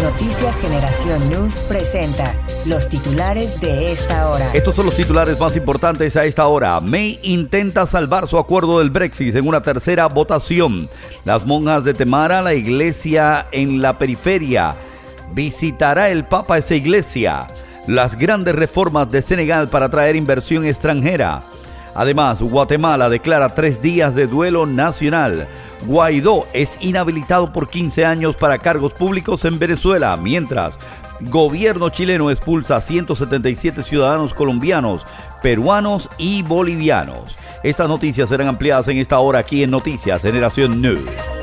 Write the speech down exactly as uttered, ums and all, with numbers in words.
Noticias Generación News presenta los titulares de esta hora. Estos son los titulares más importantes a esta hora. May intenta salvar su acuerdo del Brexit en una tercera votación. Las monjas de Temara, la iglesia en la periferia. Visitará el Papa esa iglesia. Las grandes reformas de Senegal para atraer inversión extranjera. Además, Guatemala declara tres días de duelo nacional. Guaidó es inhabilitado por quince años para cargos públicos en Venezuela, mientras gobierno chileno expulsa a ciento setenta y siete ciudadanos colombianos, peruanos y bolivianos. Estas noticias serán ampliadas en esta hora aquí en Noticias Generación News.